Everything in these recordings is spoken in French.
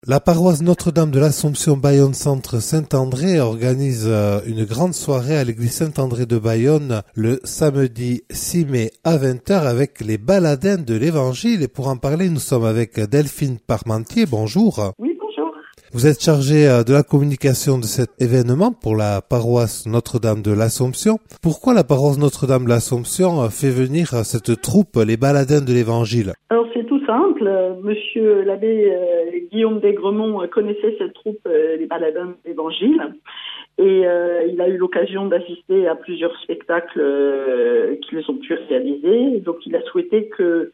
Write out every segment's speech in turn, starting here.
La paroisse Notre-Dame de l'Assomption Bayonne Centre Saint-André organise une grande soirée à l'église Saint-André de Bayonne le samedi 6 mai à 20h avec les baladins de l'Évangile. Et pour en parler, nous sommes avec Delphine Parmentier. Bonjour. Oui, bonjour. Vous êtes chargée de la communication de cet événement pour la paroisse Notre-Dame de l'Assomption. Pourquoi la paroisse Notre-Dame de l'Assomption fait venir cette troupe, les baladins de l'Évangile? Alors c'est tout simple. Monsieur l'abbé Guillaume d'Aigremont connaissait cette troupe, les baladins de l'Évangile, et il a eu l'occasion d'assister à plusieurs spectacles qu'ils ont pu réaliser. Donc il a souhaité que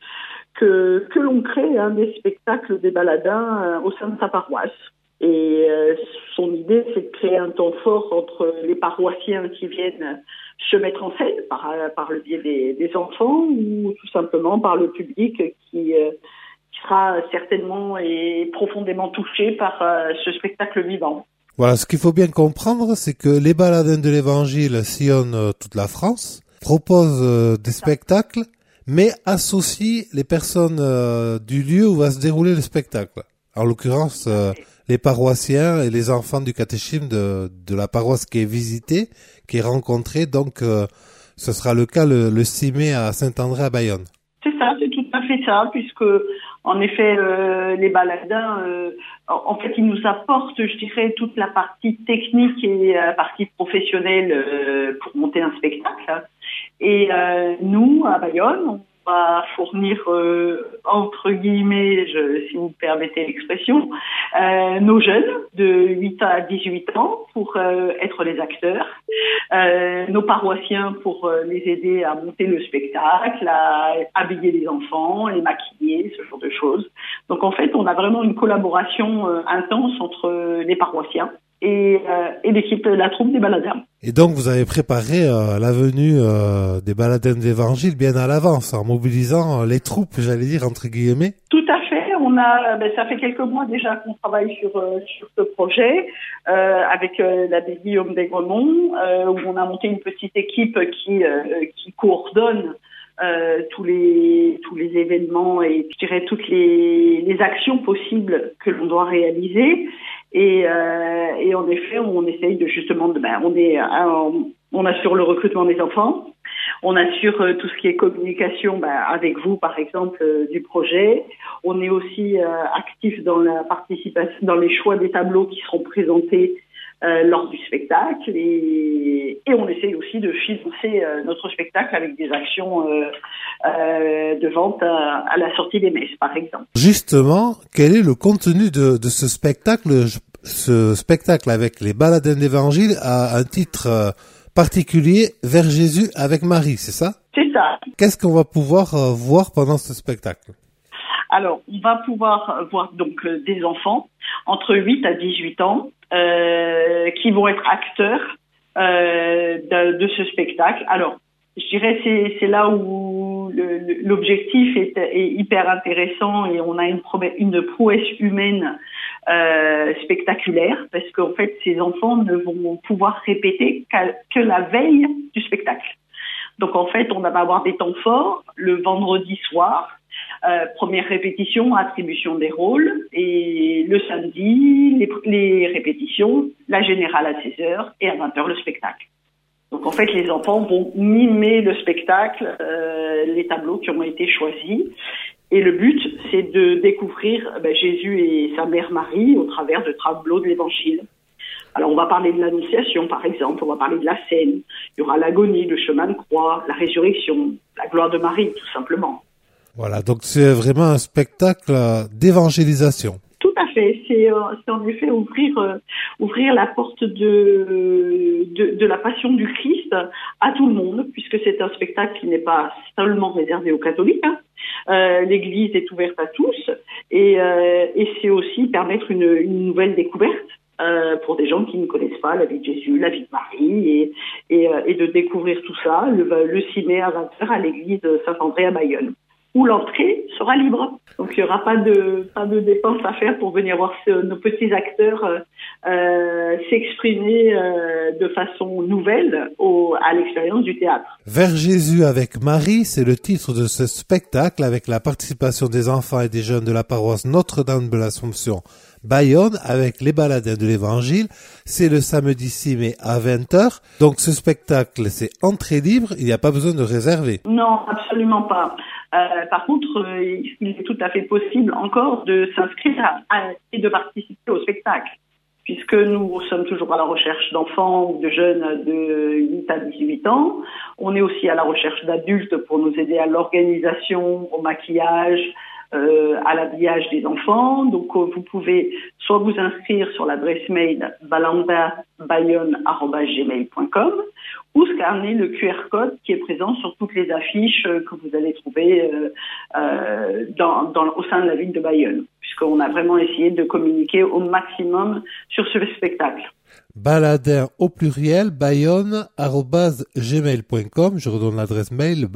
l'on crée des spectacles des baladins au sein de sa paroisse. Et son idée, c'est de créer un temps fort entre les paroissiens qui viennent se mettre en scène par le biais des enfants, ou tout simplement par le public qui sera certainement et profondément touché par ce spectacle vivant. Voilà, ce qu'il faut bien comprendre, c'est que les baladins de l'Évangile sillonnent toute la France, proposent des spectacles, mais associent les personnes du lieu où va se dérouler le spectacle. En l'occurrence, les paroissiens et les enfants du catéchisme de la paroisse qui est visitée, qui est rencontrée. Donc, ce sera le cas le 6 mai à Saint-André à Bayonne. C'est ça, c'est tout à fait ça, puisque en effet, les baladins, en fait, ils nous apportent, je dirais, toute la partie technique et la partie professionnelle pour monter un spectacle. Et nous, à Bayonne, on va fournir, entre guillemets, si vous me permettez l'expression, nos jeunes de 8 à 18 ans pour être les acteurs, nos paroissiens pour les aider à monter le spectacle, à habiller les enfants, les maquiller, ce genre de choses. Donc en fait, on a vraiment une collaboration intense entre les paroissiens et l'équipe, la troupe des baladins. Et donc, vous avez préparé la venue des baladins de l'Évangile bien à l'avance, en mobilisant les troupes, j'allais dire, entre guillemets. Tout à fait. Ça fait quelques mois déjà qu'on travaille sur ce projet avec l'abbé Guillaume d'Aigremont, où on a monté une petite équipe qui coordonne tous les événements et je dirais toutes les actions possibles que l'on doit réaliser. Et en effet, on essaye on assure le recrutement des enfants, on assure tout ce qui est communication avec vous, par exemple, du projet. On est aussi actif dans la participation, dans les choix des tableaux qui seront présentés lors du spectacle, et on essaye aussi de financer notre spectacle avec des actions de vente à la sortie des messes, par exemple. Justement, quel est le contenu de ce spectacle? Ce spectacle avec les baladins d'Évangile a un titre particulier, Vers Jésus avec Marie, c'est ça? C'est ça. Qu'est-ce qu'on va pouvoir voir pendant ce spectacle? Alors, on va pouvoir voir donc des enfants entre 8 à 18 ans qui vont être acteurs de ce spectacle. Alors, je dirais c'est là où l'objectif est hyper intéressant, et on a une prouesse humaine spectaculaire, parce qu'en fait, ces enfants ne vont pouvoir répéter que la veille du spectacle. Donc en fait, on va avoir des temps forts le vendredi soir, première répétition, attribution des rôles, et le samedi, les répétitions, la générale à 16h et à 20h le spectacle. Donc en fait, les enfants vont mimer le spectacle, les tableaux qui ont été choisis. Et le but, c'est de découvrir Jésus et sa mère Marie au travers de tableaux de l'Évangile. Alors on va parler de l'Annonciation, par exemple, on va parler de la scène. Il y aura l'agonie, le chemin de croix, la résurrection, la gloire de Marie, tout simplement. Voilà, donc c'est vraiment un spectacle d'évangélisation. Tout à fait, c'est en effet ouvrir la porte de la passion du Christ à tout le monde, puisque c'est un spectacle qui n'est pas seulement réservé aux catholiques. L'Église est ouverte à tous, et c'est aussi permettre une nouvelle découverte pour des gens qui ne connaissent pas la vie de Jésus, la vie de Marie, et de découvrir tout ça le 6 mai à 20h à l'église de Saint-André à Bayonne, où l'entrée sera libre. Donc il n'y aura pas de dépenses à faire pour venir voir nos petits acteurs s'exprimer de façon nouvelle à l'expérience du théâtre. Vers Jésus avec Marie, c'est le titre de ce spectacle avec la participation des enfants et des jeunes de la paroisse Notre-Dame de l'Assomption Bayonne avec les baladins de l'Évangile. C'est le samedi 6 mai à 20h. Donc ce spectacle, c'est entrée libre, il n'y a pas besoin de réserver. Non, absolument pas. Par contre, il est tout à fait possible encore de s'inscrire et de participer au spectacle, puisque nous sommes toujours à la recherche d'enfants ou de jeunes de 8 à 18 ans. On est aussi à la recherche d'adultes pour nous aider à l'organisation, au maquillage, à l'habillage des enfants. Donc vous pouvez soit vous inscrire sur l'adresse mail balandabayonne@gmail.com ou scanner le QR code qui est présent sur toutes les affiches que vous allez trouver au sein de la ville de Bayonne, puisqu'on a vraiment essayé de communiquer au maximum sur ce spectacle. Baladin au pluriel, bayonne@gmail.com. Je redonne l'adresse mail,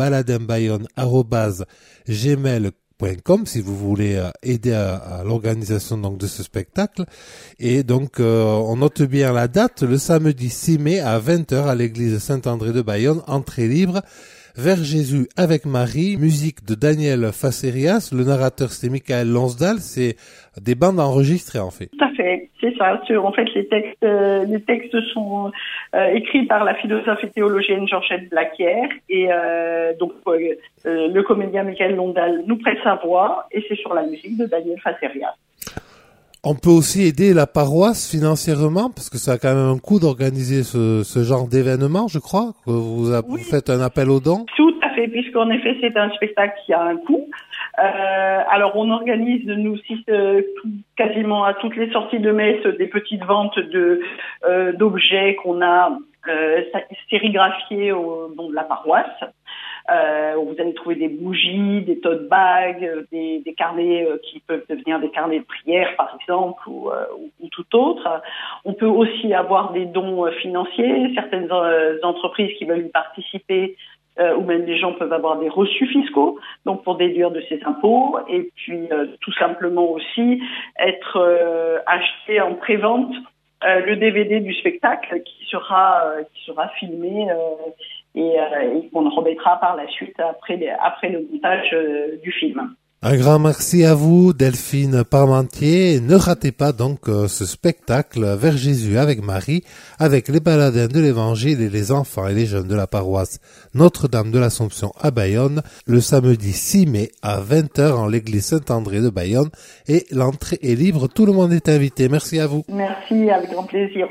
baladinbayonne@gmail.com si vous voulez aider à l'organisation donc de ce spectacle. Et donc on note bien la date, le samedi 6 mai à 20h à l'église Saint-André de Bayonne, entrée libre. Vers Jésus avec Marie, musique de Daniel Facerias, le narrateur c'est Michael Lonsdal, c'est des bandes enregistrées en fait. Tout à fait, c'est ça. En fait, les textes sont écrits par la philosophe et théologienne Georgette Blaquière et donc le comédien Michael Lonsdal nous prête sa voix et c'est sur la musique de Daniel Facerias. On peut aussi aider la paroisse financièrement, parce que ça a quand même un coût d'organiser ce genre d'événement, je crois, que vous faites un appel aux dons. Tout à fait, puisqu'en effet, c'est un spectacle qui a un coût. Alors, on organise, nous, quasiment à toutes les sorties de messe, des petites ventes d'objets qu'on a sérigraphiés au nom de la paroisse. Vous allez trouver des bougies, des tote bags, des carnets qui peuvent devenir des carnets de prière, par exemple, ou tout autre. On peut aussi avoir des dons financiers. Certaines entreprises qui veulent y participer ou même des gens peuvent avoir des reçus fiscaux, donc pour déduire de ses impôts. Et puis, tout simplement aussi, être acheté en pré-vente le DVD du spectacle qui sera filmé et qu'on remettra par la suite après le montage du film. Un grand merci à vous, Delphine Parmentier. Ne ratez pas donc ce spectacle Vers Jésus avec Marie, avec les baladins de l'Évangile et les enfants et les jeunes de la paroisse Notre-Dame de l'Assomption à Bayonne, le samedi 6 mai à 20h en l'église Saint-André de Bayonne. Et l'entrée est libre, tout le monde est invité. Merci à vous. Merci, avec grand plaisir.